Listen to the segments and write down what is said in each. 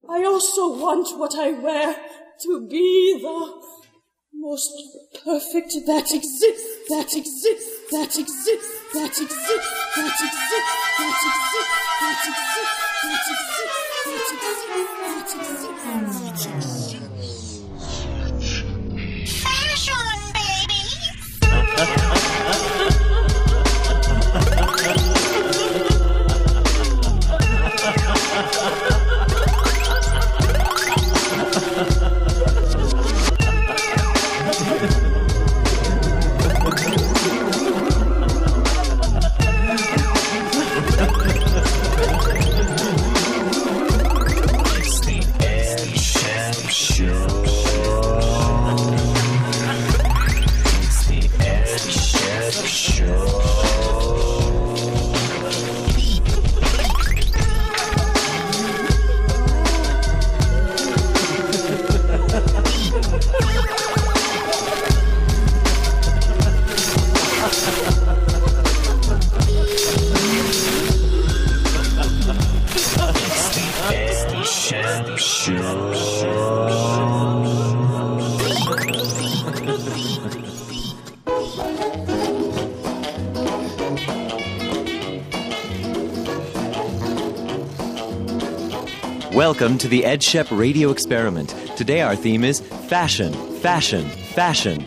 I also want what I wear to be the most perfect that exists, that exists, that exists, that exists, that exists, that exists, that exists, that exists, that exists, that exists. Fashion, baby! Welcome to the Ed Shep Radio Experiment. Today our theme is fashion, fashion, fashion,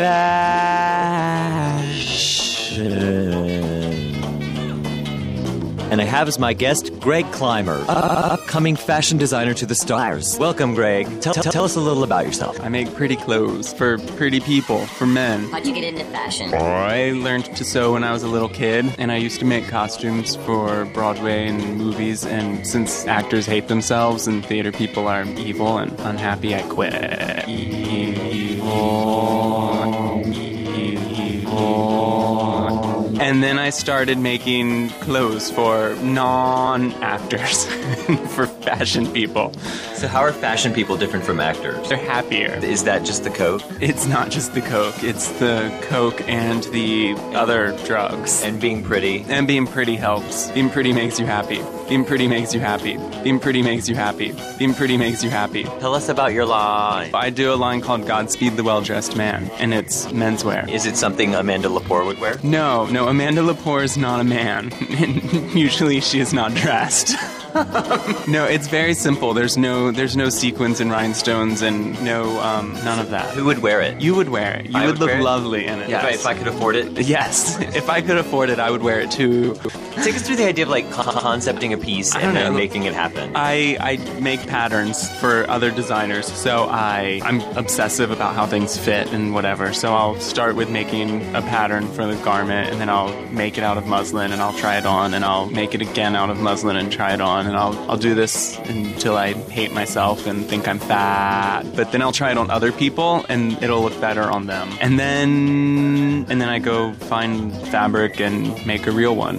fashion. And I have as my guest Greg Clymer, upcoming fashion designer to the stars. Welcome, Greg. Tell us a little about yourself. I make pretty clothes for pretty people, for men. How'd you get into fashion? I learned to sew when I was a little kid, and I used to make costumes for Broadway and movies, and since actors hate themselves and theater people are evil and unhappy, I quit. And then I started making clothes for non-actors, for fashion people. So how are fashion people different from actors? They're happier. Is that just the coke? It's not just the coke. It's the coke and the other drugs. And being pretty. And being pretty helps. Being pretty makes you happy. Being pretty makes you happy. Being pretty makes you happy. Being pretty makes you happy. Tell us about your line. I do a line called Godspeed the Well-Dressed Man, and it's menswear. Is it something Amanda Lepore would wear? No, Amanda Lepore is not a man. Usually she is not dressed. No, it's very simple. There's no sequins and rhinestones and none of that. Who would wear it? You would wear it. You would look lovely in it. Yeah, if I could afford it? Yes. If I could afford it, I would wear it too. Take us through the idea of like concepting a piece and then making it happen. I make patterns for other designers, so I'm obsessive about how things fit and whatever. So I'll start with making a pattern for the garment, and then I'll make it out of muslin, and I'll try it on, and I'll make it again out of muslin and try it on, and I'll do this until I hate myself and think I'm fat. But then I'll try it on other people, and it'll look better on them. And then I go find fabric and make a real one.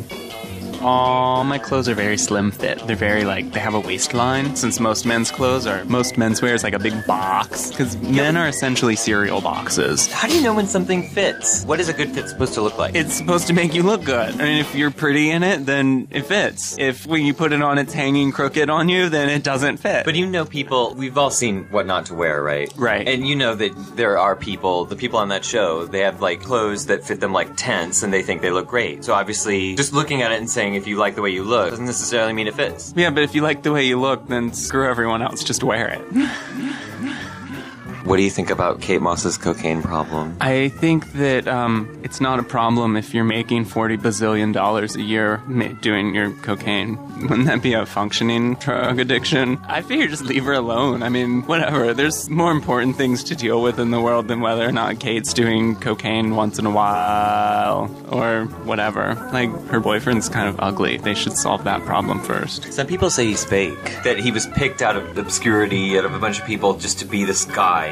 All my clothes are very slim fit. They're very they have a waistline, since most menswear is like a big box. Because men are essentially cereal boxes. How do you know when something fits? What is a good fit supposed to look like? It's supposed to make you look good. I mean, if you're pretty in it, then it fits. If when you put it on, it's hanging crooked on you, then it doesn't fit. But you know people, we've all seen What Not to Wear, right? Right. And you know that there are people, the people on that show, they have clothes that fit them like tents and they think they look great. So obviously, just looking at it and saying if you like the way you look doesn't necessarily mean it fits. Yeah, but if you like the way you look, then screw everyone else, just wear it. What do you think about Kate Moss's cocaine problem? I think that it's not a problem if you're making $40 bazillion a year doing your cocaine. Wouldn't that be a functioning drug addiction? I figure just leave her alone. I mean, whatever. There's more important things to deal with in the world than whether or not Kate's doing cocaine once in a while or whatever. Her boyfriend's kind of ugly. They should solve that problem first. Some people say he's fake. That he was picked out of obscurity, out of a bunch of people just to be this guy.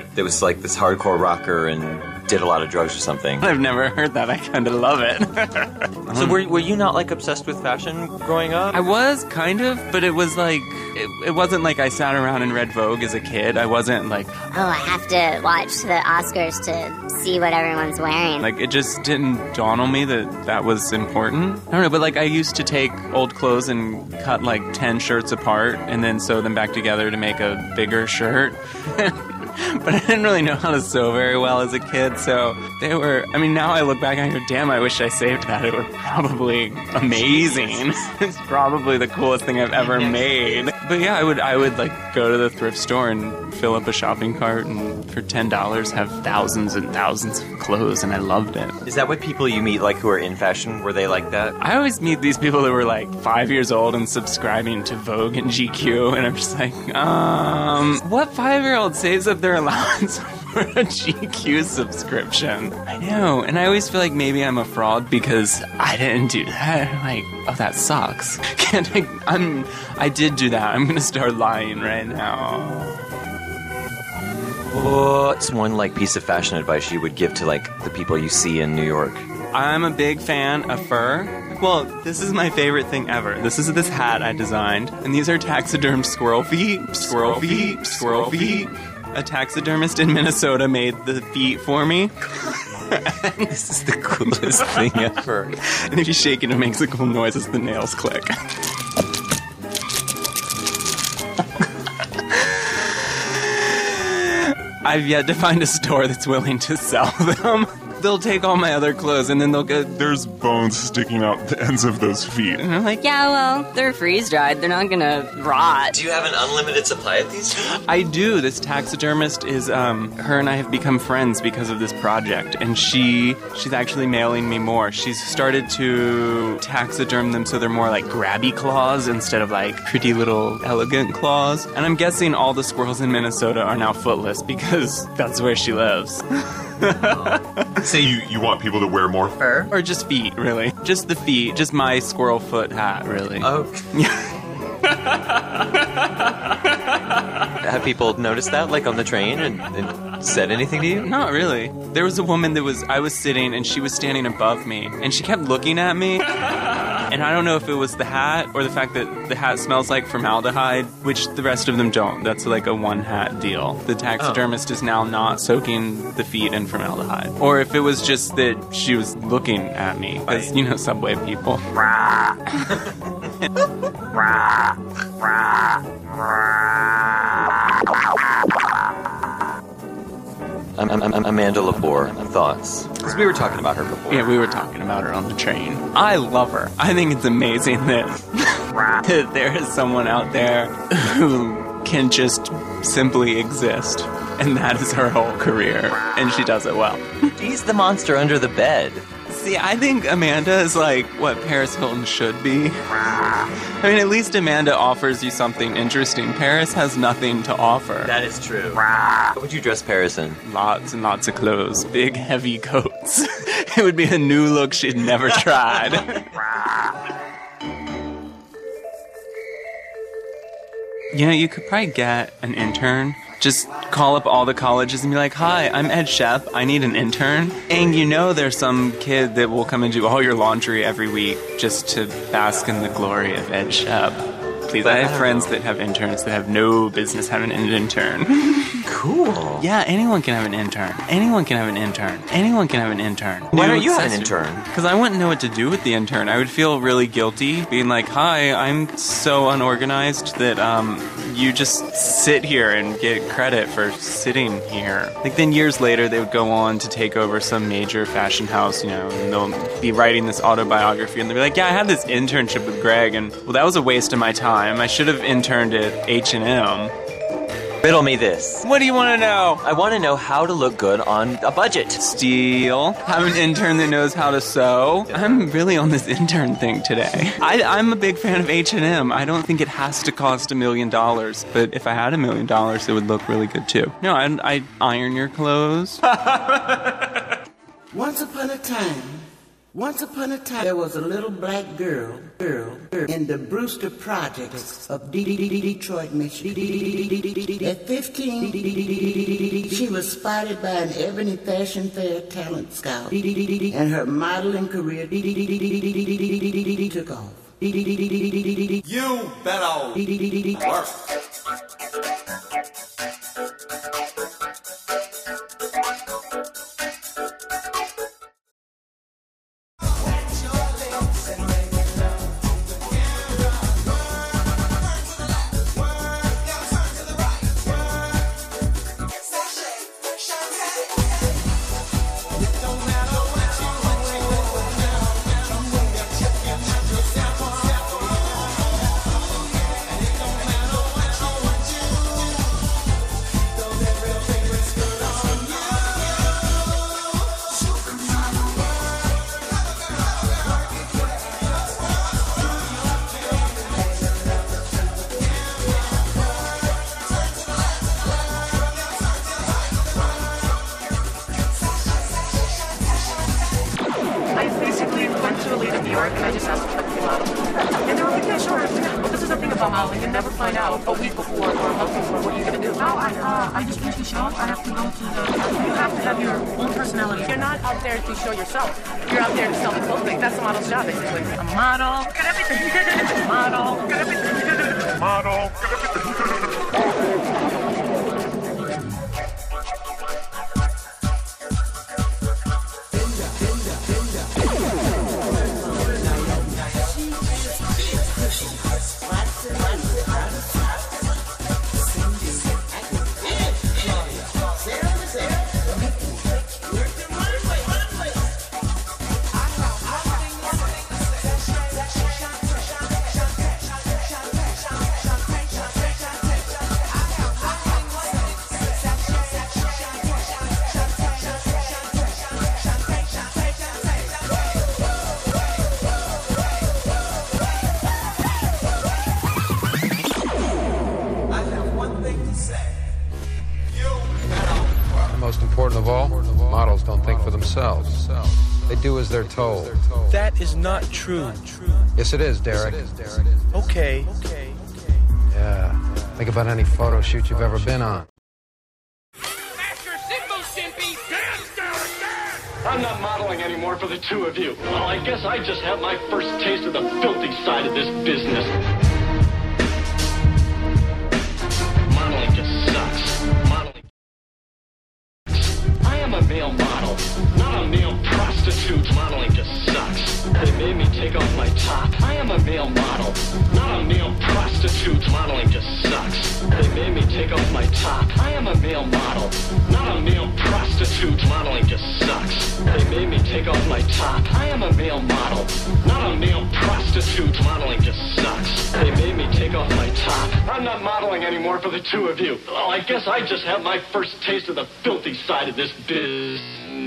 that was like this hardcore rocker and did a lot of drugs or something. I've never heard that. I kind of love it. So were you not like obsessed with fashion growing up? I was kind of, but it was like it wasn't like I sat around and read Vogue as a kid. I wasn't like, oh, I have to watch the Oscars to see what everyone's wearing. Like, it just didn't dawn on me that was important. I don't know, but like I used to take old clothes and cut like 10 shirts apart and then sew them back together to make a bigger shirt. But I didn't really know how to sew very well as a kid, so they were, I mean, now I look back and I go, damn, I wish I saved that. It was probably amazing. It's probably the coolest thing I've ever made. But yeah, I would like go to the thrift store and fill up a shopping cart and for $10 have thousands and thousands of clothes, and I loved it. Is that what people you meet like who are in fashion, were they like that? I always meet these people that were like 5 years old and subscribing to Vogue and GQ, and I'm just like, what 5-year-old saves up their allowance for a GQ subscription? I know, and I always feel like maybe I'm a fraud because I didn't do that. I'm like, oh, that sucks. I did do that. I'm gonna start lying right now. What's one like piece of fashion advice you would give to like the people you see in New York? I'm a big fan of fur. Well, this is my favorite thing ever. This is this hat I designed, and these are taxidermed squirrel feet. Squirrel feet. Squirrel feet. A taxidermist in Minnesota made the feet for me. This is the coolest thing ever. And if you shake it, it makes a cool noise as the nails click. I've yet to find a store that's willing to sell them. They'll take all my other clothes and then they'll go, there's bones sticking out the ends of those feet. And I'm like, Yeah, well, they're freeze-dried. They're not gonna rot. Do you have an unlimited supply of these feet? I do. This taxidermist is, her and I have become friends because of this project. And she's actually mailing me more. She's started to taxiderm them so they're more like grabby claws instead of like pretty little elegant claws. And I'm guessing all the squirrels in Minnesota are now footless because that's where she lives. So you want people to wear more fur? Or just feet, really. Just the feet. Just my squirrel foot hat, really. Oh. Have people noticed that, like on the train, and said anything to you? Not really. There was a woman I was sitting, and she was standing above me, and she kept looking at me. And I don't know if it was the hat or the fact that the hat smells like formaldehyde, which the rest of them don't. That's like a one-hat deal. The taxidermist is now not soaking the feet in formaldehyde. Or if it was just that she was looking at me, because, you know, subway people. I'm Amanda Lepore. Thoughts? Because we were talking about her before. Yeah, we were talking about her on the train. I love her. I think it's amazing that, that there is someone out there who can just simply exist. And that is her whole career. And she does it well. She's the monster under the bed. See, I think Amanda is like what Paris Hilton should be. I mean, at least Amanda offers you something interesting. Paris has nothing to offer. That is true. What would you dress Paris in? Lots and lots of clothes. Big, heavy coats. It would be a new look she'd never tried. You know, you could probably get an intern. Just call up all the colleges and be like, hi, I'm Ed Shep. I need an intern. And you know there's some kid that will come and do all your laundry every week just to bask in the glory of Ed Shep. Please, I have friends that have interns that have no business having an intern. Cool. Yeah, anyone can have an intern. Anyone can have an intern. Anyone can have an intern. Why don't you have an intern? Because I wouldn't know what to do with the intern. I would feel really guilty being like, hi, I'm so unorganized that you just sit here and get credit for sitting here. Like then years later they would go on to take over some major fashion house, you know, and they'll be writing this autobiography and they'll be like, yeah, I had this internship with Greg and well, that was a waste of my time. I should have interned at H&M. Riddle me this. What do you want to know? I want to know how to look good on a budget. Steal. Have an intern that knows how to sew. I'm really on this intern thing today. I'm a big fan of H&M. I don't think it has to cost $1 million, but if I had $1 million, it would look really good too. No, I'd iron your clothes. Once upon a time, Once upon a time, there was a little black girl in the Brewster Projects of Detroit, Michigan. At 15, she was spotted by an Ebony Fashion Fair talent scout, and her modeling career took off. You better work. They do as they're told. That is not true. Yes, it is, Derek. Okay. Yeah. Think about any photo shoot you've ever been on. I'm not modeling anymore for the two of you. Well, I guess I just have my first taste of the filthy side of this business. Modeling just sucks. I am a male model, not a male prostitute. Modeling just sucks. They made me take off my top. I am a male model, not a male prostitute. Modeling just sucks. They made me take off my top. I am a male model, not a male prostitute. Modeling just sucks. They made me take off my top. I am a male model, not a male prostitute. Modeling just sucks. They made me take off my top. I'm not modeling anymore for the two of you. Well, I guess I just have my first taste of the filthy side of this business.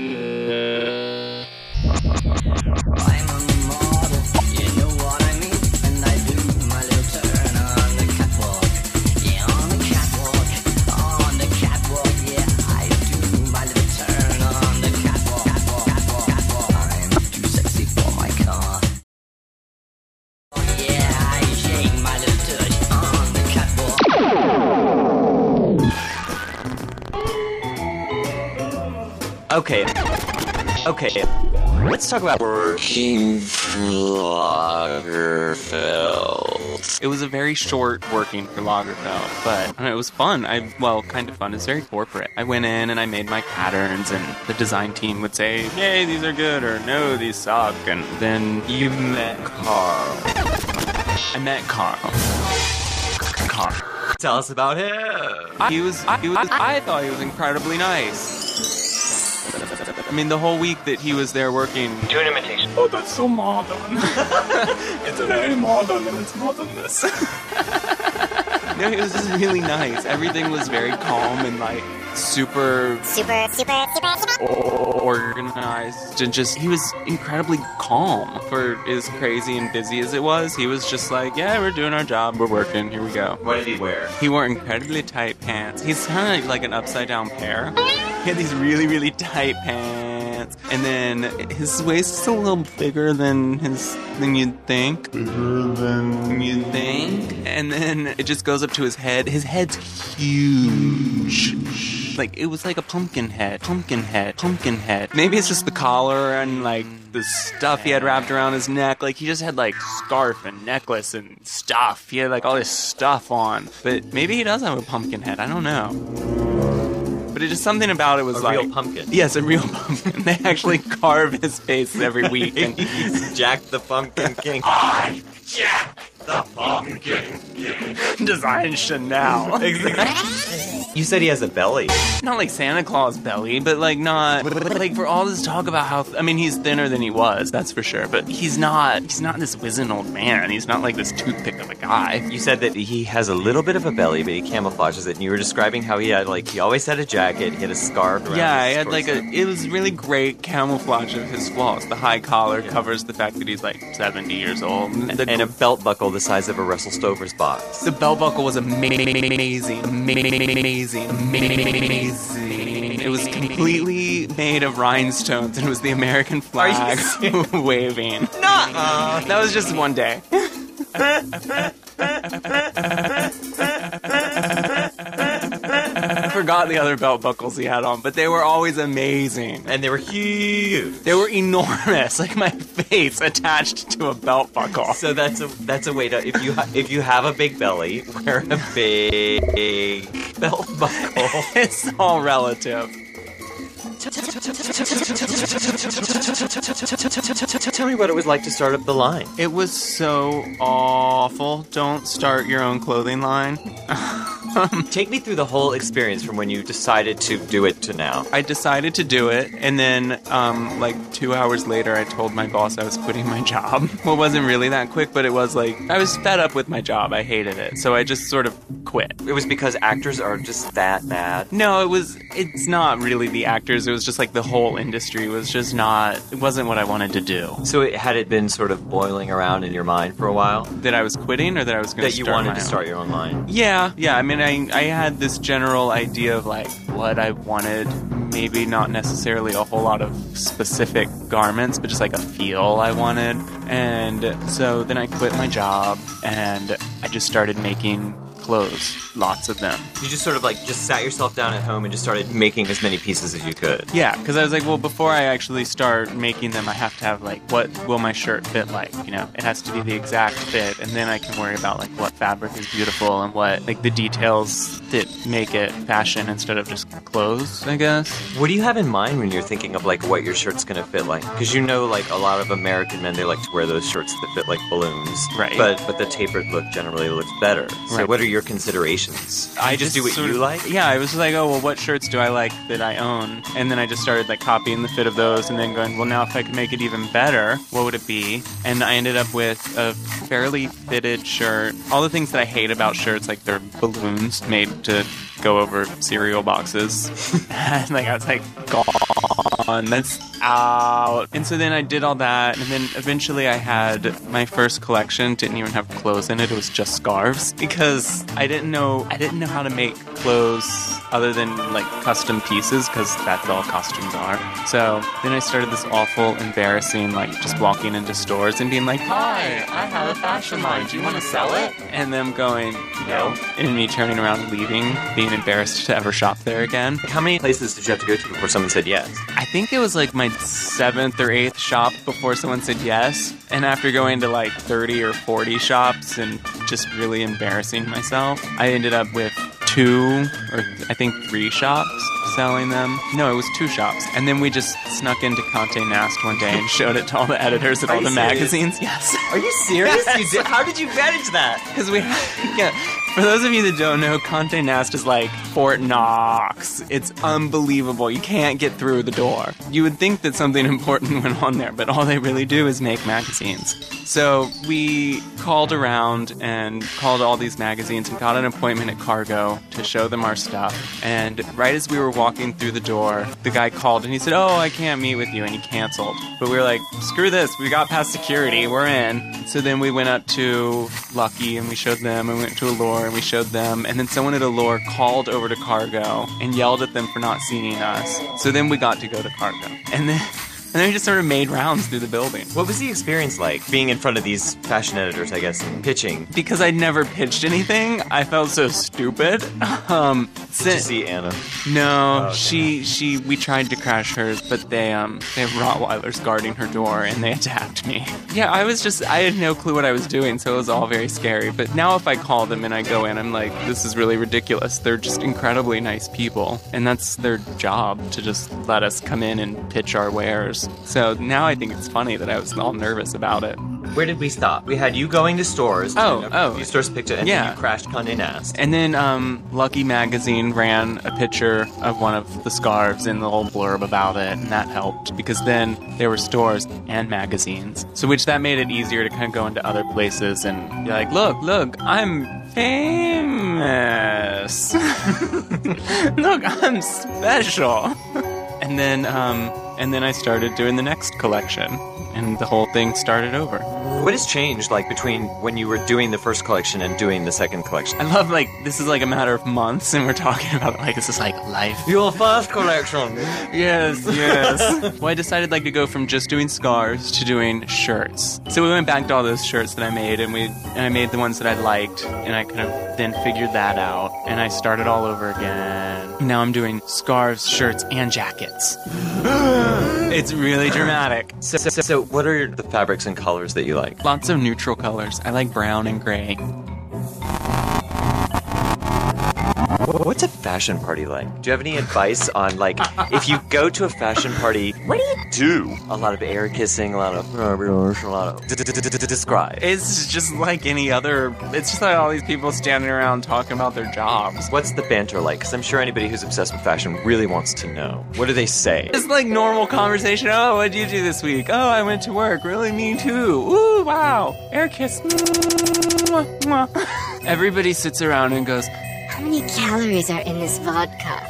Okay. Let's talk about working for Lagerfeld. It was a very short working for Lagerfeld, but it was fun. Kind of fun. It's very corporate. I went in and I made my patterns, and the design team would say, "Yay, these are good," or "No, these suck." And then you met Carl. I met Carl. Tell us about him. I thought he was incredibly nice. I mean, the whole week that he was there working... Do an imitation. Oh, that's so modern. It's very modern, and it's modernist. No, it was just really nice. Everything was very calm and, like, super organized. And just, he was incredibly calm for as crazy and busy as it was. He was just like, yeah, we're doing our job, we're working, here we go. What did he wear? He wore incredibly tight pants. He's kind of like an upside down pear. He had these really, really tight pants. pants. And then his waist is a little bigger than you'd think. Bigger than you'd think. And then it just goes up to his head. His head's huge. Like, it was like a pumpkin head. Maybe it's just the collar and, like, the stuff he had wrapped around his neck. Like, he just had, like, scarf and necklace and stuff. He had, like, all this stuff on. But maybe he does have a pumpkin head. I don't know. But it just something about it was a real pumpkin. Yes, a real pumpkin. They actually carve his face every week. And he's Jack the Pumpkin King. I'm Jack the Pumpkin King. Design Chanel. Exactly. You said he has a belly. Not like Santa Claus belly, but like not like for all this talk about how he's thinner than he was, that's for sure. But he's not this wizened old man. He's not like this toothpick of a guy. You said that he has a little bit of a belly, but he camouflages it. And you were describing how he always had a jacket, he had a scarf around he had torso. it was really great camouflage of his flaws. The high collar covers the fact that he's like 70 years old. And a belt buckle the size of a Russell Stover's box. The belt buckle was amazing. It was completely made of rhinestones, and it was the American flag waving. Nuh-uh. That was just one day. I forgot the other belt buckles he had on, but they were always amazing. And they were huge. They were enormous, like my face attached to a belt buckle. So that's a way to, if you have a big belly, wear a big belt buckle. It's all relative. Tell me what it was like to start up the line. It was so awful. Don't start your own clothing line. Take me through the whole experience from when you decided to do it to now. I decided to do it, and then like 2 hours later, I told my boss I was quitting my job. Well, it wasn't really that quick, but it was like, I was fed up with my job. I hated it, so I just sort of quit. It was because actors are just that bad? No, it's not really the actors. It was just like the whole industry was just not, it wasn't what I wanted to do. So had it been sort of boiling around in your mind for a while? That I was quitting, or that I was going to start That you wanted to start your own line? Yeah. I mean, I had this general idea of like what I wanted, maybe not necessarily a whole lot of specific garments, but just like a feel I wanted. And so then I quit my job and I just started making clothes, lots of them. You just sort of like just sat yourself down at home and just started making as many pieces as you could. Yeah, because I was like, well, before I actually start making them, I have to have like, what will my shirt fit like? You know, it has to be the exact fit, and then I can worry about like what fabric is beautiful and what like the details that make it fashion instead of just clothes, I guess. What do you have in mind when you're thinking of like what your shirt's gonna fit like? Because you know, like a lot of American men, they like to wear those shirts that fit like balloons. Right. But the tapered look generally looks better. So Right. what are your considerations? I just do what you like? Yeah, I was like, oh, well, what shirts do I like that I own? And then I just started like copying the fit of those and then going, well, now if I could make it even better, what would it be? And I ended up with a fairly fitted shirt. All the things that I hate about shirts, like they're balloons made to go over cereal boxes. And like I was like, gone, that's out. And so then I did all that, and then eventually I had my first collection, didn't even have clothes in it, it was just scarves, because I didn't know how to make clothes other than like custom pieces, because that's all costumes are. So then I started this awful, embarrassing, like just walking into stores and being like, hi, I have a fashion line, do you want to sell it? And them going, no. And me turning around and leaving, being embarrassed to ever shop there again. How many places did you have to go to before someone said yes? I think it was like my 7th or 8th shop before someone said yes. And after going to like 30 or 40 shops and just really embarrassing myself, I ended up with 2 or I think 3 shops selling them. No, it was 2 shops. And then we just snuck into Conté Nast one day and showed it to all the editors at all the magazines. Yes. Are you serious? Yes. You did? How did you manage that? Because we, yeah. For those of you that don't know, Conté Nast is like Fort Knox. It's unbelievable. You can't get through the door. You would think that something important went on there, but all they really do is make magazines. So we called around and called all these magazines and got an appointment at Cargo to show them our stuff. And right as we were walking through the door, the guy called and he said, oh, I can't meet with you, and he canceled. But we were like, screw this, we got past security, we're in. So then we went up to Lucky and we showed them, and we went to Allure and we showed them, and then someone at Allure called over to Cargo and yelled at them for not seeing us. So then we got to go to Cargo. And then we just sort of made rounds through the building. What was the experience like, being in front of these fashion editors, I guess, and pitching? Because I'd never pitched anything, I felt so stupid. Did you see Anna? No, Oh, okay. we tried to crash hers, but they have Rottweilers guarding her door, and they attacked me. Yeah, I had no clue what I was doing, so it was all very scary. But now if I call them and I go in, I'm like, this is really ridiculous. They're just incredibly nice people, and that's their job, to just let us come in and pitch our wares. So now I think it's funny that I was all nervous about it. Where did we stop? We had you going to stores. A few stores picked it, and then you crashed Condé Nast. And then Lucky Magazine ran a picture of one of the scarves in the little blurb about it, and that helped, because then there were stores and magazines. So that made it easier to kind of go into other places and be like, look, I'm famous. Look, I'm special. And then I started doing the next collection, and the whole thing started over. What has changed, like, between when you were doing the first collection and doing the second collection? I love, like, this is like a matter of months, and we're talking about it like this is like life. Your first collection! Yes. Well, I decided, like, to go from just doing scarves to doing shirts. So we went back to all those shirts that I made, and I made the ones that I liked, and I kind of then figured that out, and I started all over again. Now I'm doing scarves, shirts, and jackets. It's really dramatic. So what are the fabrics and colors that you like? Lots of neutral colors. I like brown and gray. What's a fashion party like? Do you have any advice on, like, if you go to a fashion party, what do you do? A lot of air kissing, a lot of describe. It's just like any other. It's just like all these people standing around talking about their jobs. What's the banter like? Because I'm sure anybody who's obsessed with fashion really wants to know. What do they say? It's like normal conversation. Oh, what did you do this week? Oh, I went to work. Really, me too. Ooh, wow. Air kiss. Everybody sits around and goes, how many calories are in this vodka?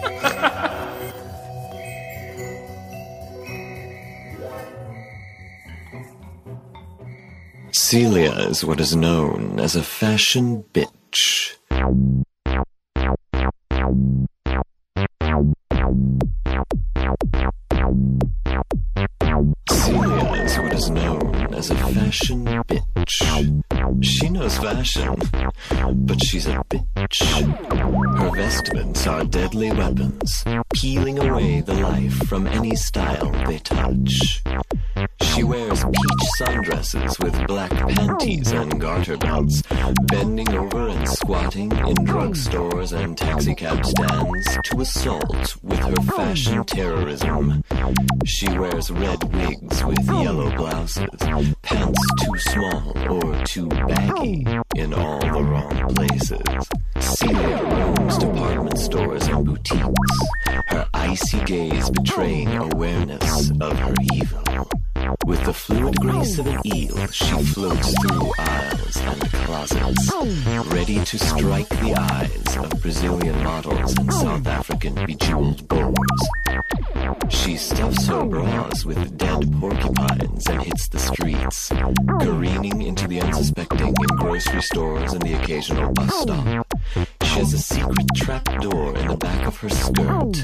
Celia is what is known as a fashion bitch. Celia is what is known as a fashion bitch. She knows fashion, but she's a bitch. Her vestments are deadly weapons, peeling away the life from any style they touch. She wears peach sundresses with black panties and garter belts, bending over and squatting in drugstores and taxicab stands to assault with her fashion terrorism. She wears red wigs with yellow blouses, pants too small or too baggy in all the wrong places. Celia roams department stores and boutiques, her icy gaze betraying awareness of her evil. With the fluid grace of an eel, she floats through aisles and closets, ready to strike the eyes of Brazilian models and South African bejeweled boars. She stuffs her bras with dead porcupines and hits the streets, careening into the unsuspecting in grocery stores and the occasional bus stop. She has a secret trap door in the back of her skirt.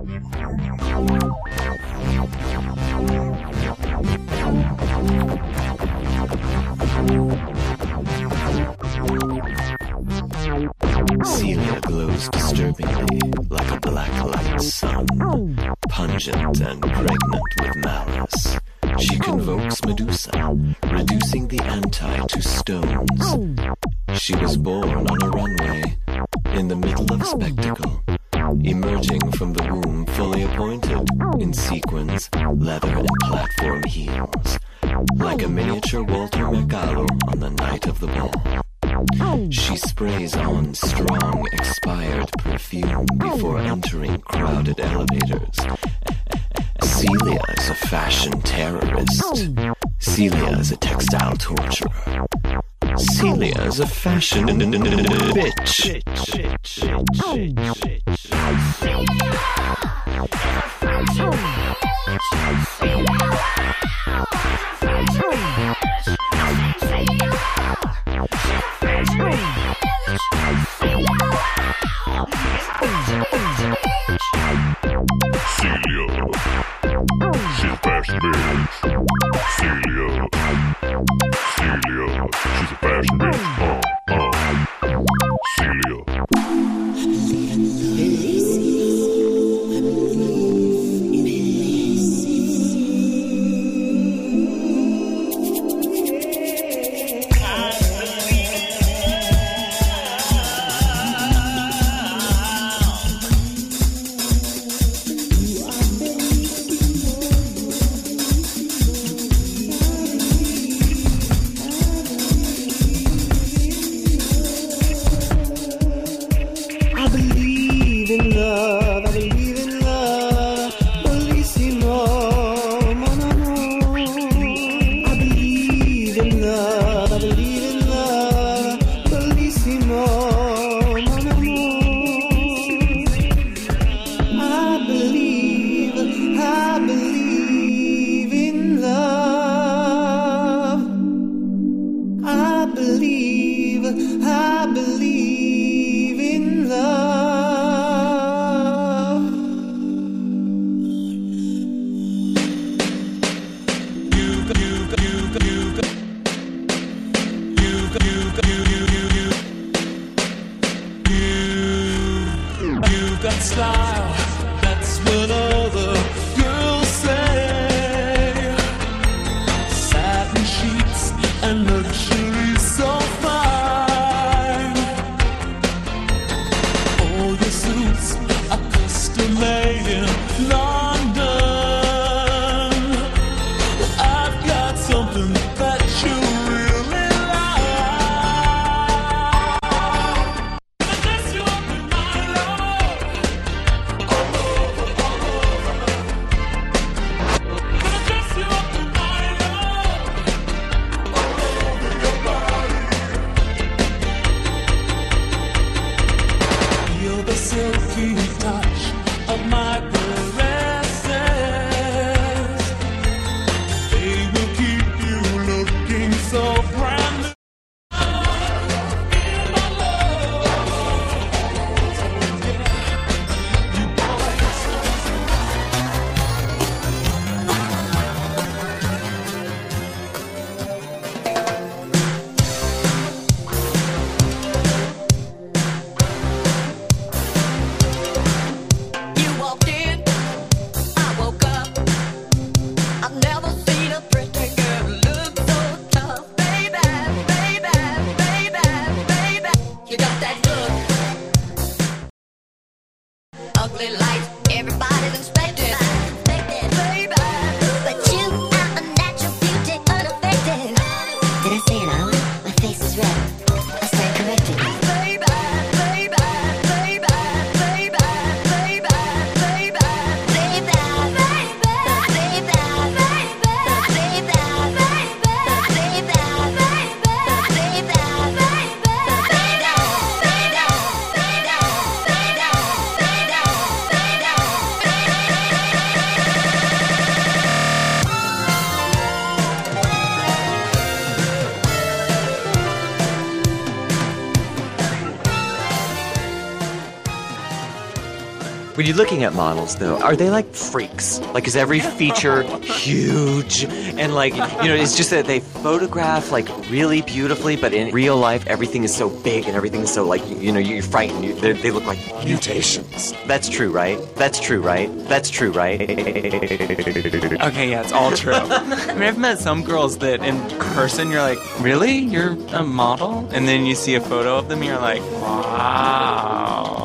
Celia glows disturbingly like a black-light sun, pungent and pregnant with malice. She convokes Medusa, reducing the anti to stones. She was born on a runway, in the middle of a spectacle, emerging from the womb fully appointed, in sequins, leather, and platform heels, like a miniature Walter Mercado on the night of the ball. She sprays on strong, expired perfume before entering crowded elevators. Celia is a fashion terrorist. Celia is a textile torturer. Celia is a fashion bitch. When you're looking at models, though, are they like freaks? Like, is every feature huge? And like, you know, it's just that they photograph like really beautifully, but in real life, everything is so big and everything is so like, you know, you're frightened. They look like mutations. That's true, right? That's true, right? That's true, right? Okay, yeah, it's all true. I mean, I've met some girls that in person you're like, really? You're a model? And then you see a photo of them and you're like, wow.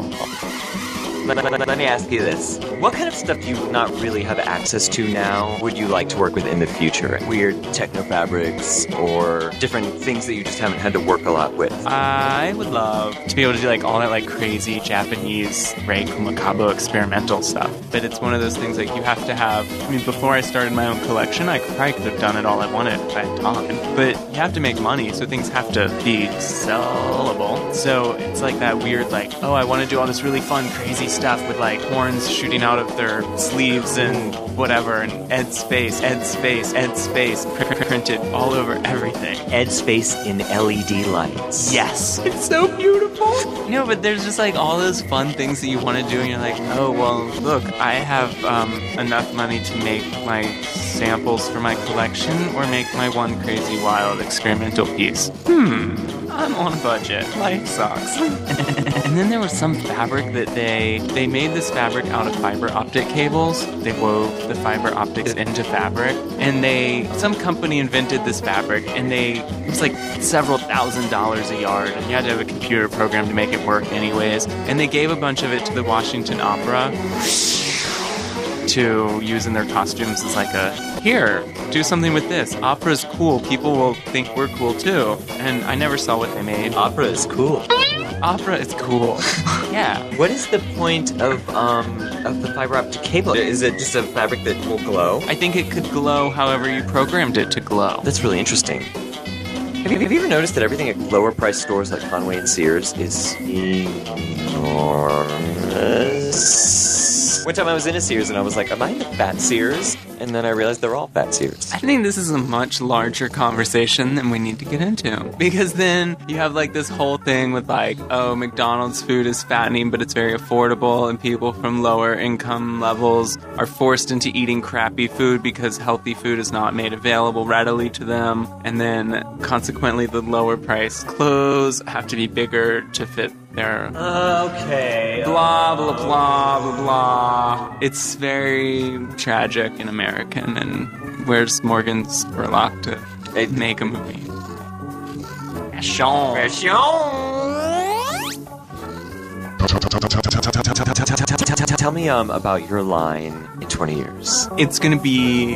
Let me ask you this. What kind of stuff do you not really have access to now would you like to work with in the future? Weird techno fabrics or different things that you just haven't had to work a lot with? I would love to be able to do like all that like crazy Japanese Reiko Makabo experimental stuff. But it's one of those things like you have to have, I mean, before I started my own collection, I probably could have done it all I wanted if I had time. But you have to make money, so things have to be sellable. So it's like that weird like, oh, I want to do all this really fun, crazy stuff with like horns shooting out of their sleeves and whatever, and Ed's face, printed all over everything. Ed's face in LED lights. Yes. It's so beautiful. No, but there's just like all those fun things that you want to do, and you're like, oh, well, look, I have enough money to make my samples for my collection or make my one crazy wild experimental piece. I'm on a budget. Life sucks. And then there was some fabric that they made this fabric out of fiber optic cables. They wove the fiber optics into fabric, and some company invented this fabric, and it was like several $1,000s a yard, and you had to have a computer program to make it work anyways. And they gave a bunch of it to the Washington Opera to use in their costumes as like here, do something with this. Opera's cool. People will think we're cool too. And I never saw what they made. Opera is cool. Opera is cool. Yeah. What is the point of the fiber optic cable? Is it just a fabric that will glow? I think it could glow however you programmed it to glow. That's really interesting. Have you ever noticed that everything at lower price stores like Conway and Sears is enormous? One time I was in a Sears and I was like, am I in the fat Sears? And then I realized they're all fat Sears. I think this is a much larger conversation than we need to get into. Because then you have like this whole thing with like, oh, McDonald's food is fattening, but it's very affordable, and people from lower income levels are forced into eating crappy food because healthy food is not made available readily to them. And then consequently the lower price clothes have to be bigger to fit their okay. Blah, blah, blah, blah, blah. It's very tragic and American, and where's Morgan Spurlock to make a movie? Tell me about your line in 20 years. It's gonna be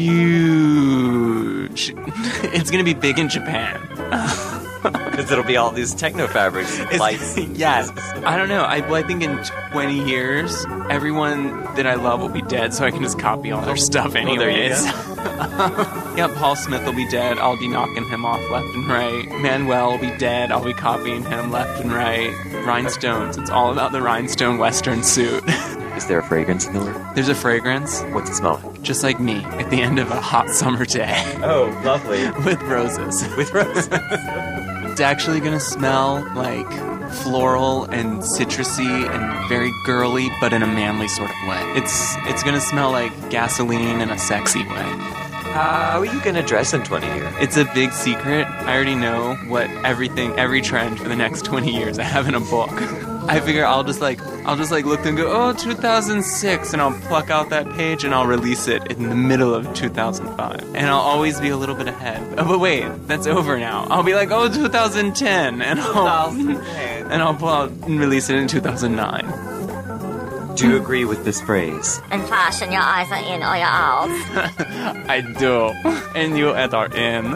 huge. It's gonna be big in Japan. Because it'll be all these techno fabrics, lights. Yes. I don't know. I think in 20 years, everyone that I love will be dead, so I can just copy all their stuff anyways. Yeah, Paul Smith will be dead. I'll be knocking him off left and right. Manuel will be dead. I'll be copying him left and right. Rhinestones. It's all about the rhinestone western suit. Is there a fragrance in the world? There's a fragrance. What's it smell like? Just like me at the end of a hot summer day. Oh, lovely. With roses. With roses. It's actually gonna smell like floral and citrusy and very girly, but in a manly sort of way. It's gonna smell like gasoline in a sexy way. How are you gonna dress in 20 years? It's a big secret. I already know what every trend for the next 20 years I have in a book. I figure I'll just like look and go, oh, 2006, and I'll pluck out that page and I'll release it in the middle of 2005. And I'll always be a little bit ahead. Oh, but wait, that's over now. I'll be like, oh, 2010, and I'll pull out and release it in 2009. Do you agree with this phrase? And fashion, your eyes are in or you're out. I do. And you are in.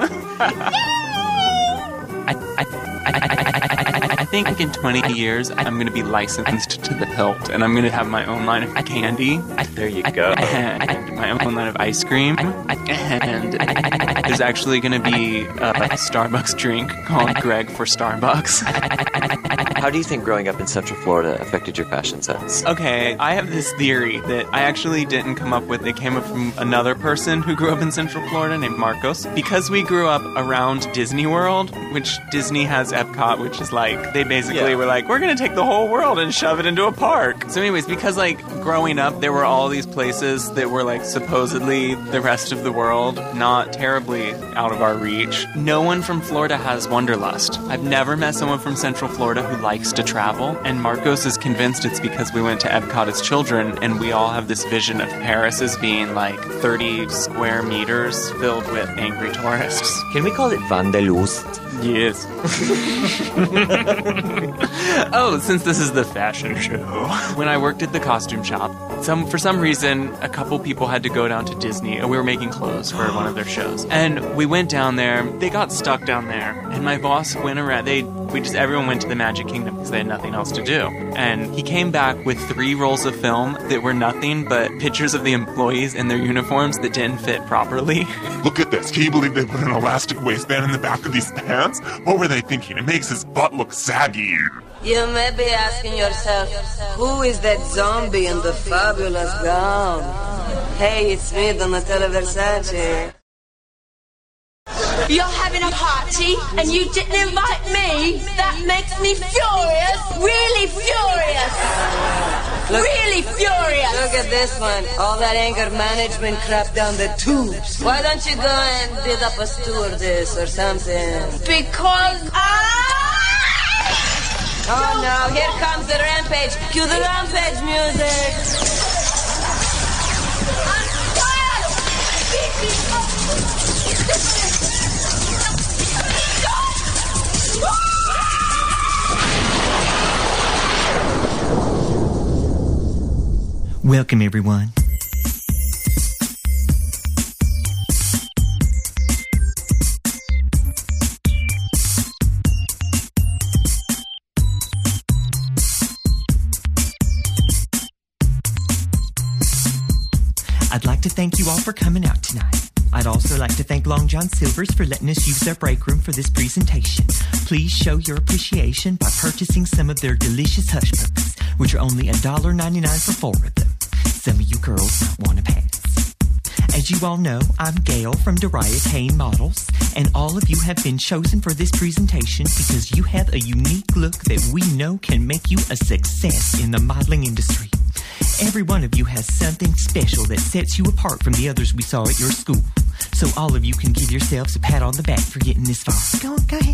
I think in 20 years, I'm going to be licensed to the hilt, and I'm going to have my own line of candy. There you go. And my own line of ice cream. And there's actually going to be a Starbucks drink called Greg for Starbucks. How do you think growing up in Central Florida affected your fashion sense? Okay, I have this theory that I actually didn't come up with. It came up from another person who grew up in Central Florida named Marcos. Because we grew up around Disney World, which Disney has Epcot, which is like, they basically were like, we're going to take the whole world and shove it into a park. So anyways, because like growing up, there were all these places that were like supposedly the rest of the world, not terribly out of our reach. No one from Florida has Wanderlust. I've never met someone from Central Florida who likes to travel, and Marcos is convinced it's because we went to Epcot as children, and we all have this vision of Paris as being like 30 square meters filled with angry tourists. Can we call it Wanderlust? Yes. Oh, since this is the fashion show. When I worked at the costume shop, for some reason, a couple people had to go down to Disney, and we were making clothes for one of their shows. And we went down there. They got stuck down there, and my boss went around. Everyone went to the Magic Kingdom because they had nothing else to do. And he came back with 3 rolls of film that were nothing but pictures of the employees in their uniforms that didn't fit properly. Look at this. Can you believe they put an elastic waistband in the back of these pants? What were they thinking? It makes his butt look saggy. You may be asking yourself, who is that zombie in the fabulous gown? Hey, it's me, Donatella Versace. You're having a party and you didn't invite me? That makes me furious. Really furious. Really furious. Look at this one. All that anger management crap down the tubes. Why don't you go and bid up a stewardess or something? Because Oh no, here comes the rampage. Cue the rampage music. I'm tired of beating up. Welcome, everyone. I'd like to thank you all for coming out tonight. I'd also like to thank Long John Silver's for letting us use their break room for this presentation. Please show your appreciation by purchasing some of their delicious hush puppies, which are only $1.99 for 4 of them. Some of you girls might want to pass. As you all know, I'm Gail from Dariah Kane Models, and all of you have been chosen for this presentation because you have a unique look that we know can make you a success in the modeling industry. Every one of you has something special that sets you apart from the others we saw at your school. So all of you can give yourselves a pat on the back for getting this far. Go ahead.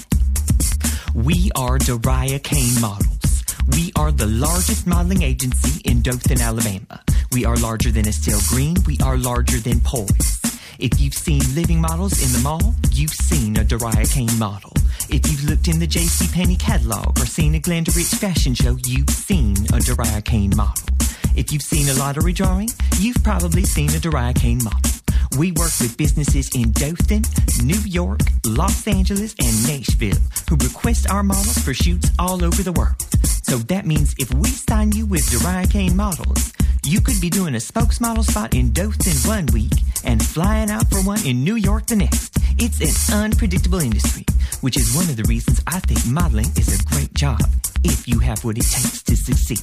We are Dariah Kane Models. We are the largest modeling agency in Dothan, Alabama. We are larger than Estelle Green. We are larger than Poise. If you've seen living models in the mall, you've seen a Dariah Kane model. If you've looked in the JCPenney catalog or seen a Glenda Rich fashion show, you've seen a Dariah Kane model. If you've seen a lottery drawing, you've probably seen a Dariah Kane model. We work with businesses in Dothan, New York, Los Angeles, and Nashville who request our models for shoots all over the world. So that means if we sign you with Dariah Kane Models, you could be doing a spokesmodel spot in Dothan one week and flying out for one in New York the next. It's an unpredictable industry, which is one of the reasons I think modeling is a great job if you have what it takes to succeed.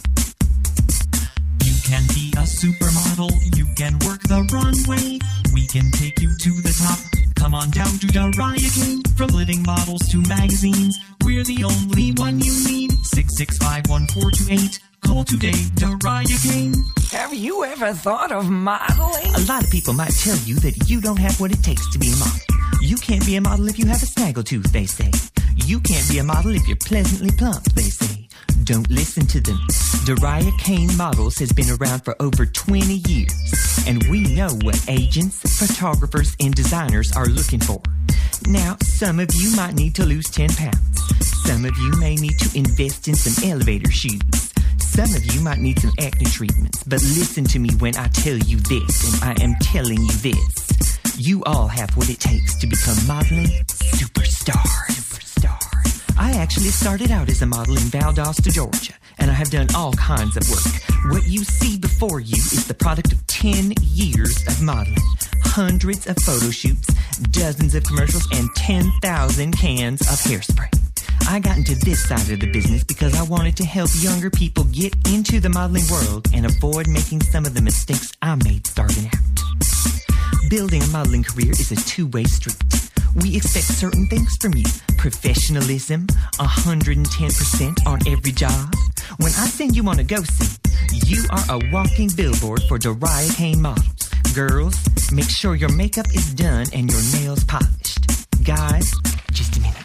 You can be a supermodel, you can work the runway, we can take you to the top. Come on down to Dariah Kane. From living models to magazines, we're the only one you need. 665-1428. Call today, Dariah Kane. Have you ever thought of modeling? A lot of people might tell you that you don't have what it takes to be a model. You can't be a model if you have a snaggletooth, they say. You can't be a model if you're pleasantly plump, they say. Don't listen to them. Dariah Kane Models has been around for over 20 years, and we know what agents, photographers, and designers are looking for. Now, some of you might need to lose 10 pounds. Some of you may need to invest in some elevator shoes. Some of you might need some acne treatments, but listen to me when I tell you this, and I am telling you this. You all have what it takes to become modeling superstars. I actually started out as a model in Valdosta, Georgia, and I have done all kinds of work. What you see before you is the product of 10 years of modeling, hundreds of photo shoots, dozens of commercials, and 10,000 cans of hairspray. I got into this side of the business because I wanted to help younger people get into the modeling world and avoid making some of the mistakes I made starting out. Building a modeling career is a two-way street. We expect certain things from you. Professionalism, 110% on every job. When I send you on a go scene, you are a walking billboard for Dariah Kane Models. Girls, make sure your makeup is done and your nails polished. Guys, just a minute.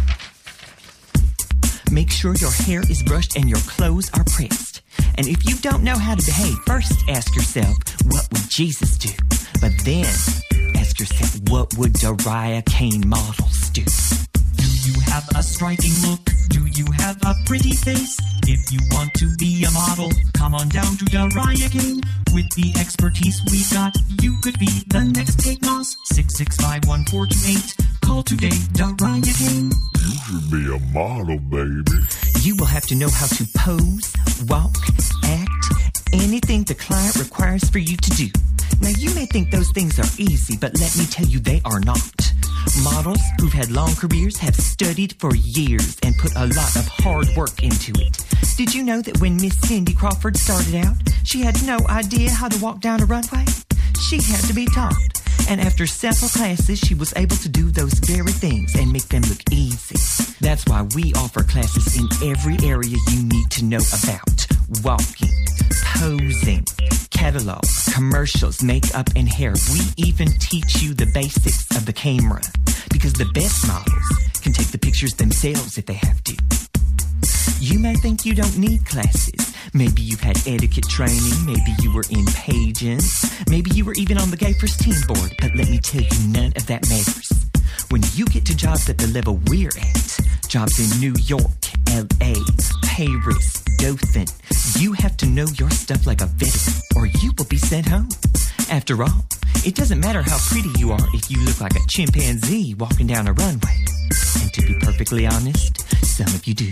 Make sure your hair is brushed and your clothes are pressed. And if you don't know how to behave, first ask yourself, what would Jesus do? But then ask yourself, what would Dariah Kane Models do? Do you have a striking look? Do you have a pretty face? If you want to be a model, come on down to Dariah Kane. With the expertise we got, you could be the next Kate Moss. 665-1428. Call today, Dariah Kane. You should be a model, baby. You will have to know how to pose, walk, act, anything the client requires for you to do. Now, you may think those things are easy, but let me tell you, they are not. Models who've had long careers have studied for years and put a lot of hard work into it. Did you know that when Miss Cindy Crawford started out, she had no idea how to walk down a runway? She had to be taught. And after several classes, she was able to do those very things and make them look easy. That's why we offer classes in every area you need to know about. Walking, posing, catalog, commercials, makeup, and hair. We even teach you the basics of the camera. Because the best models can take the pictures themselves if they have to. You may think you don't need classes. Maybe you've had etiquette training. Maybe you were in pageants. Maybe you were even on the Gay First Team board. But let me tell you, none of that matters. When you get to jobs at the level we're at, jobs in New York, LA, Paris, Dothan, you have to know your stuff like a veteran, or you will be sent home. After all, it doesn't matter how pretty you are if you look like a chimpanzee walking down a runway. And to be perfectly honest, some of you do.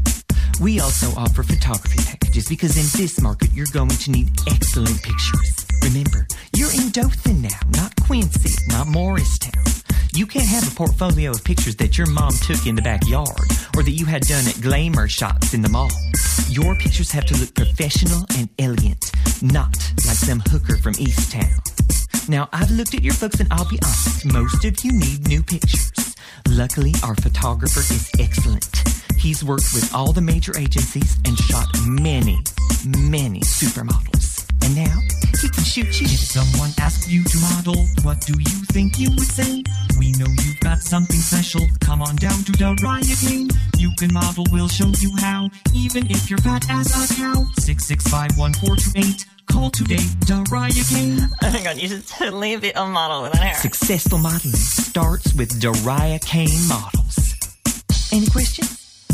We also offer photography packages because in this market, you're going to need excellent pictures. Remember, you're in Dothan now, not Quincy, not Morristown. You can't have a portfolio of pictures that your mom took in the backyard or that you had done at Glamour Shots in the mall. Your pictures have to look professional and elegant, not like some hooker from East Town. Now, I've looked at your folks and I'll be honest, most of you need new pictures. Luckily, our photographer is excellent. He's worked with all the major agencies and shot many, many supermodels. And now, he can shoot you. If someone asked you to model, what do you think you would say? We know you've got something special. Come on down to Dariah King. You can model, we'll show you how. Even if you're fat as a cow. 665-1428. Call today, Dariah King. Oh my god, you should totally be a model with that hair. Successful modeling starts with Dariah Kane Models. Any questions?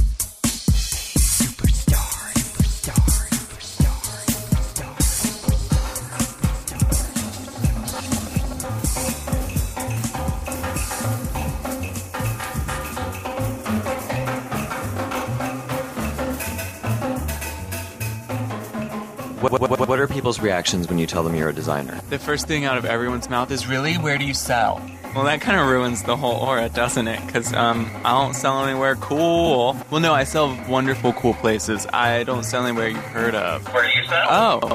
What are people's reactions when you tell them you're a designer? The first thing out of everyone's mouth is, really? Where do you sell? Well, that kind of ruins the whole aura, doesn't it? Because I don't sell anywhere cool. Well, no, I sell wonderful, cool places. I don't sell anywhere you've heard of. Where do you sell?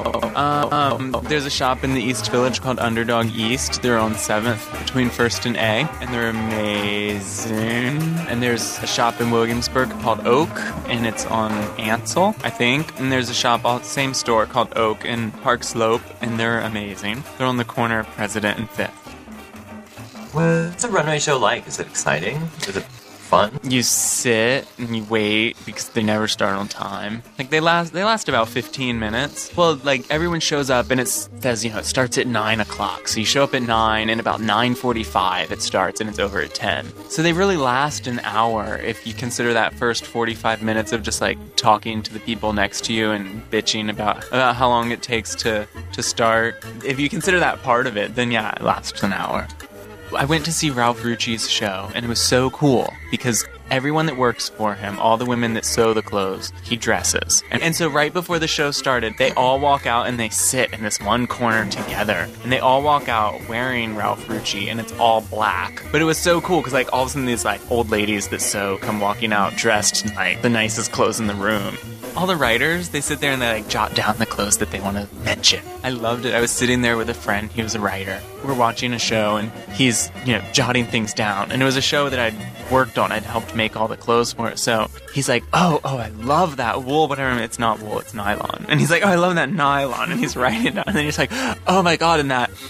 Oh, there's a shop in the East Village called Underdog East. They're on 7th between 1st and A, and they're amazing. And there's a shop in Williamsburg called Oak, and it's on Ansel, I think. And there's a shop, same store, called Oak in Park Slope, and they're amazing. They're on the corner of President and 5th. What's a runway show like? Is it exciting? Is it fun? You sit and you wait because they never start on time. Like they last about 15 minutes. Well, like everyone shows up and it says, it starts at 9 o'clock. So you show up at 9 and about 9:45 it starts and it's over at 10. So they really last an hour if you consider that first 45 minutes of just like talking to the people next to you and bitching about how long it takes to start. If you consider that part of it, then yeah, it lasts an hour. I went to see Ralph Rucci's show, and it was so cool because everyone that works for him, all the women that sew the clothes, he dresses. And so right before the show started, they all walk out and they sit in this one corner together. And they all walk out wearing Ralph Rucci, and it's all black. But it was so cool because like all of a sudden these like old ladies that sew come walking out dressed in like the nicest clothes in the room. All the writers, they sit there and they like jot down the clothes that they want to mention. I loved it. I was sitting there with a friend, he was a writer. We're watching a show and he's, jotting things down. And it was a show that I'd worked on. I'd helped make all the clothes for it. So he's like, oh, I love that wool, whatever. It's not wool, it's nylon. And he's like, oh, I love that nylon. And he's writing it down. And then he's like, oh my God, and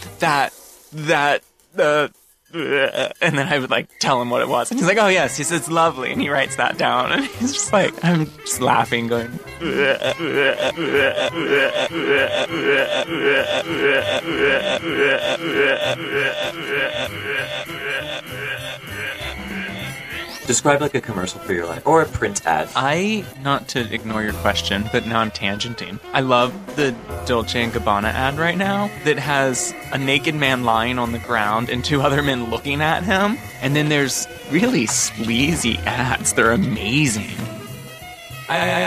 and then I would like tell him what it was, and he's like, "Oh yes," he says, "It's lovely," and he writes that down, and he's just like, I'm just laughing, going. Describe like a commercial for your life, or a print ad. Not to ignore your question, but now I'm tangenting. I love the Dolce & Gabbana ad right now that has a naked man lying on the ground and 2 other men looking at him. And then there's really sleazy ads. They're amazing. I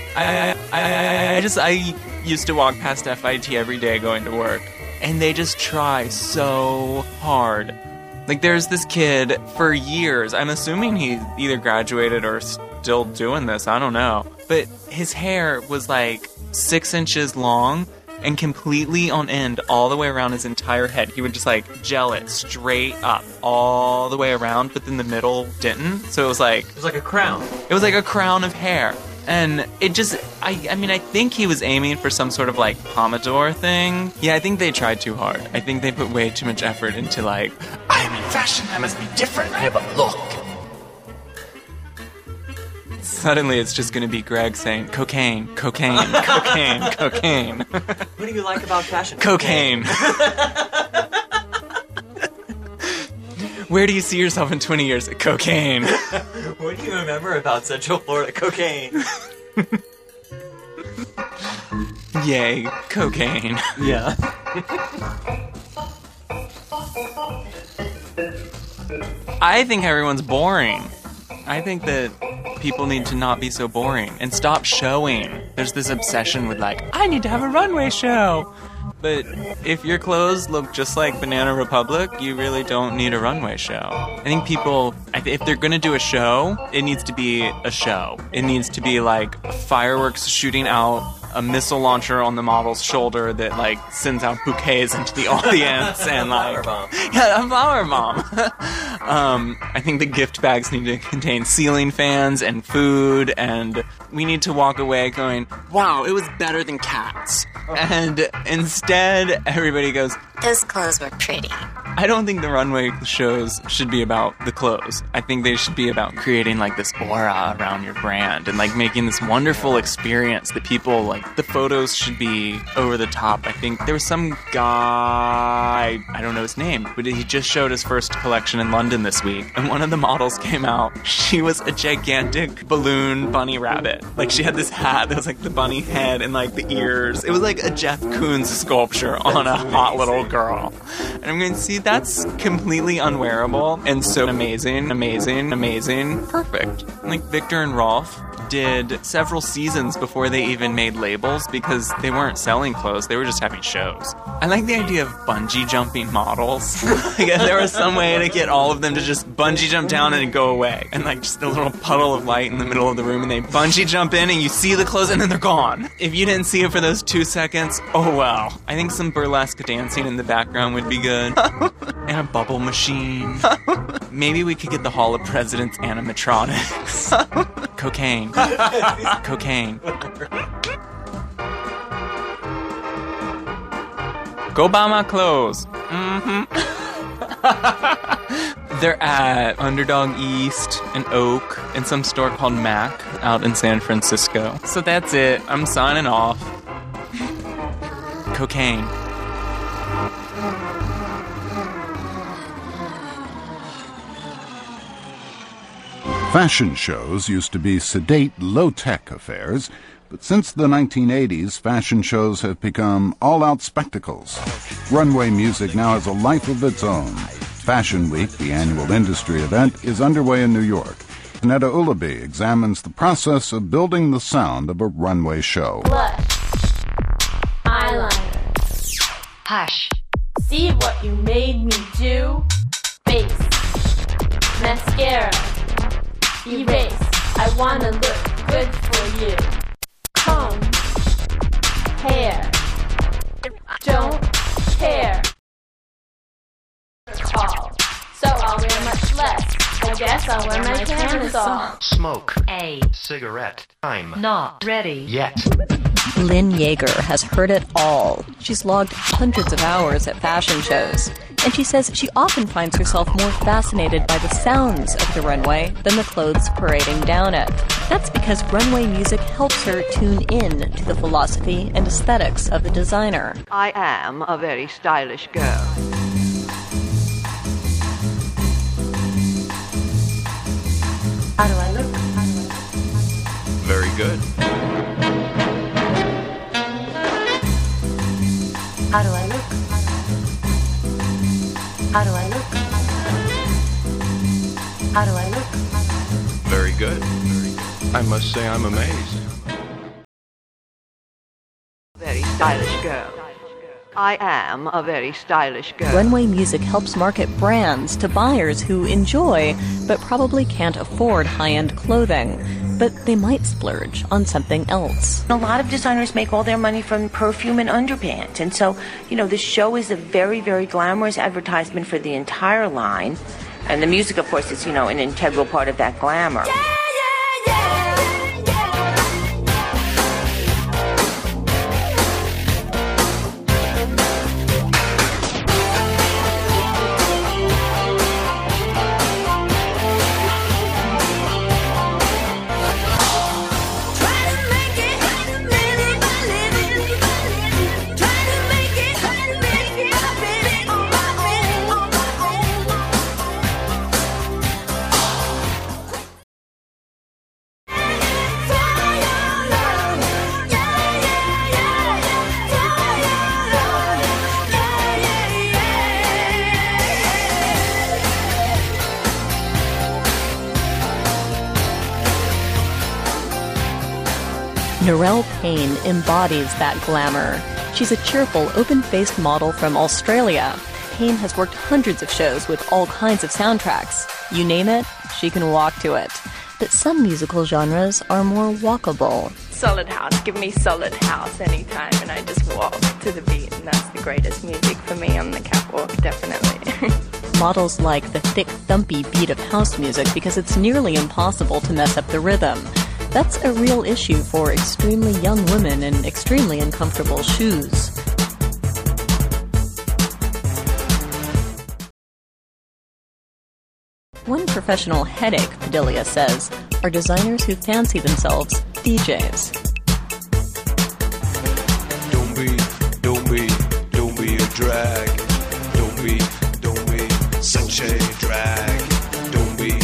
used to walk past FIT every day going to work, and they just try so hard Like, there's this kid for years. I'm assuming he either graduated or still doing this. I don't know. But his hair was like 6 inches long and completely on end all the way around his entire head. He would just like gel it straight up all the way around, but then the middle didn't. So it was like a crown. It was like a crown of hair. And it just, I mean, I think he was aiming for some sort of like pompadour thing. Yeah, I think they tried too hard. I think they put way too much effort into like, I'm in fashion, I must be different, I have a look. Suddenly it's just gonna be Greg saying, cocaine, cocaine, cocaine, cocaine. What do you like about fashion? Cocaine. Where do you see yourself in 20 years? Cocaine. What do you remember about Central Florida? Cocaine. Yay, cocaine. Yeah. I think everyone's boring. I think that people need to not be so boring and stop showing. There's this obsession with like, I need to have a runway show. But if your clothes look just like Banana Republic, you really don't need a runway show. I think people, if they're gonna do a show, it needs to be a show. It needs to be like fireworks shooting out, a missile launcher on the model's shoulder that like sends out bouquets into the audience and like, yeah, a flower bomb. I think the gift bags need to contain ceiling fans and food, and we need to walk away going, wow, it was better than Cats. And instead, everybody goes, those clothes were pretty. I don't think the runway shows should be about the clothes. I think they should be about creating like this aura around your brand and like making this wonderful experience that people like. The photos should be over the top. I think there was some guy, I don't know his name, but he just showed his first collection in London this week, and one of the models came out. She was a gigantic balloon bunny rabbit. Like, she had this hat that was like the bunny head and like the ears. It was like a Jeff Koons sculpture on a hot little girl. And I'm going to see, that's completely unwearable and so amazing, amazing, amazing, perfect. Like, Victor and Rolf did several seasons before they even made labels because they weren't selling clothes, they were just having shows. I like the idea of bungee jumping models. Like, if there was some way to get all of them to just bungee jump down and go away, and like just a little puddle of light in the middle of the room, and they bungee jump in and you see the clothes and then they're gone. If you didn't see it for those 2 seconds, oh well. I think some burlesque dancing in the background would be good. And a bubble machine. Maybe we could get the Hall of Presidents animatronics. Cocaine. Cocaine. Go buy my clothes. Mm-hmm. They're at Underdog East and Oak and some store called Mac out in San Francisco. So that's it. I'm signing off. Cocaine. Fashion shows used to be sedate, low-tech affairs, but since the 1980s, fashion shows have become all-out spectacles. Runway music now has a life of its own. Fashion Week, the annual industry event, is underway in New York. Netta Ulaby examines the process of building the sound of a runway show. Blush, eyeliner, hush. See what you made me do? Face, mascara, erase. I wanna look good for you. Comb, hair, don't care. Tall, so I'll wear much less. I guess I'll wear my camisole. Smoke a cigarette. I'm not ready yet. Lynn Yeager has heard it all. She's logged hundreds of hours at fashion shows, and she says she often finds herself more fascinated by the sounds of the runway than the clothes parading down it. That's because runway music helps her tune in to the philosophy and aesthetics of the designer. I am a very stylish girl. How do I look? Very good. How do I look? How do I look? How do I look? Very good. I must say I'm amazed. Very stylish girl. I am a very stylish girl. Runway music helps market brands to buyers who enjoy, but probably can't afford high-end clothing. But they might splurge on something else. A lot of designers make all their money from perfume and underpants. And so, the show is a very, very glamorous advertisement for the entire line. And the music, of course, is, an integral part of that glamour. Narelle Payne embodies that glamour. She's a cheerful, open-faced model from Australia. Payne has worked hundreds of shows with all kinds of soundtracks. You name it, she can walk to it. But some musical genres are more walkable. Solid house. Give me solid house anytime, and I just walk to the beat, and that's the greatest music for me on the catwalk, definitely. Models like the thick, thumpy beat of house music because it's nearly impossible to mess up the rhythm. That's a real issue for extremely young women in extremely uncomfortable shoes. One professional headache, Padilla says, are designers who fancy themselves DJs. Don't be a drag. Don't be such a drag. Don't be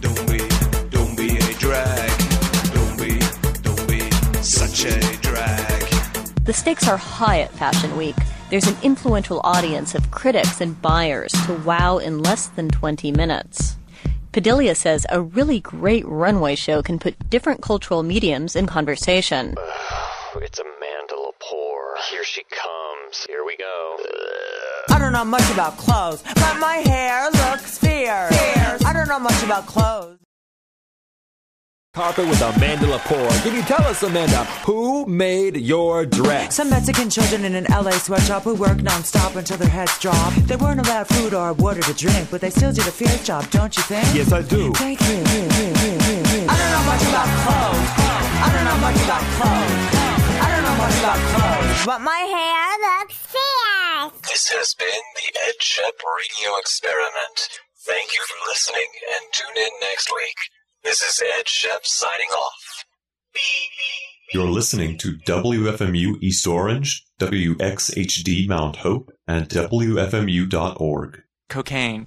a drag. Such a drag. The stakes are high at Fashion Week. There's an influential audience of critics and buyers to wow in less than 20 minutes. Padilla says a really great runway show can put different cultural mediums in conversation. It's Amanda Lepore. Here she comes. Here we go. I don't know much about clothes, but my hair looks fierce. I don't know much about clothes. Carpet with Amanda Lepore. Can you tell us, Amanda, who made your dress? Some Mexican children in an LA sweatshop who work non-stop until their heads drop. They weren't allowed food or water to drink, but they still did a fierce job, don't you think? Yes, I do. Thank you. I don't know much about clothes. I don't know much about clothes. I don't know much about clothes, but my hair looks fierce. This has been the Ed Shep Radio Experiment. Thank you for listening, and tune in next week. This is Ed Shep signing off. You're listening to WFMU East Orange, WXHD Mount Hope, and WFMU.org. Cocaine.